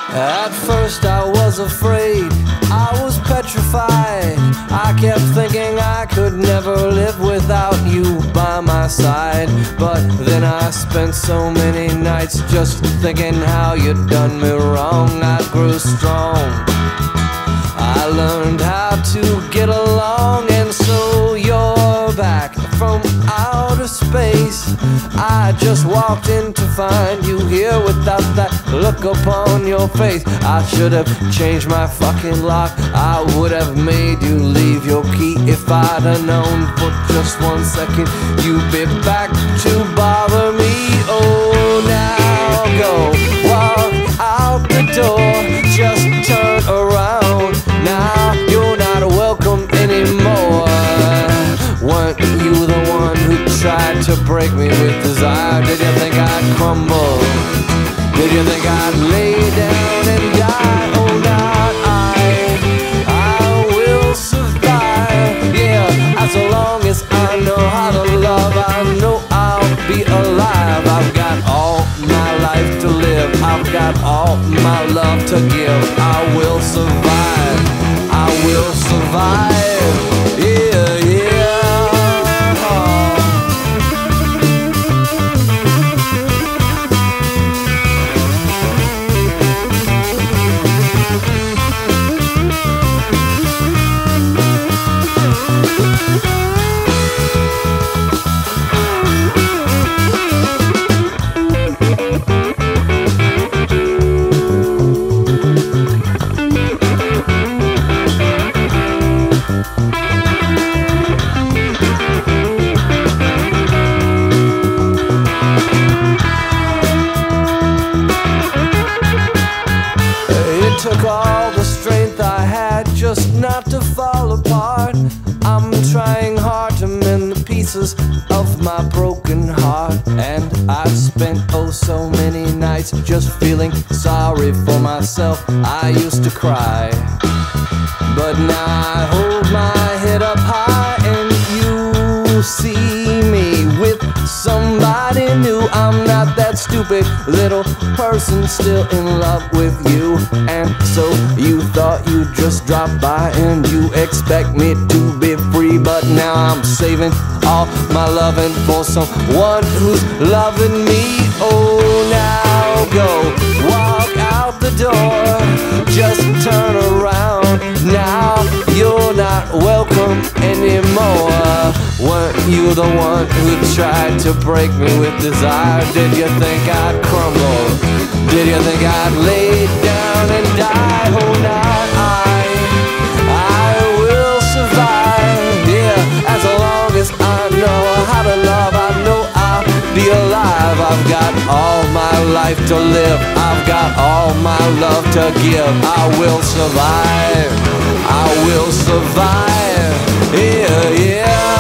At first I was afraid, I was petrified. I kept thinking I could never live without you by my side. But then I spent so many nights just thinking how you'd done me wrong. I grew strong, I learned how to get along. And so you're back from outer space. I just walked in to find you here without that look upon your face. I should have changed my fucking lock, I would have made you leave your key. If I'd have known for just 1 second you'd be back to bother me. Oh, now go walk out the door, just turn around. Now you're not welcome anymore. Weren't you the one who tried to break me with desire? Did you think I'd crumble? Did you think I'd lay down and die? Oh, not I will survive. Yeah, as long as I know how to love, I know I'll be alive. I've got all my life to live, I've got all my love to give. I will survive, I will survive. Yeah, yeah. Took all the strength I had just not to fall apart. I'm trying hard to mend the pieces of my broken heart. And I've spent oh so many nights just feeling sorry for myself. I used to cry, but now I hold my head up high and you see me with somebody new. I'm not that stupid little person still in love with you. And so you thought you'd just drop by and you expect me to be free. But now I'm saving all my loving for someone who's loving me. Oh, now go walk out the door, just turn around. Now you're not welcome anymore. Weren't you the one who tried to break me with desire? Did you think I'd crumble? Did you think I'd lay down and die? Oh, not I will survive. Yeah, as long as I know how to love, I know I'll be alive. I've got all my life to live, I've got all my love to give. I will survive, I will survive. Yeah, yeah.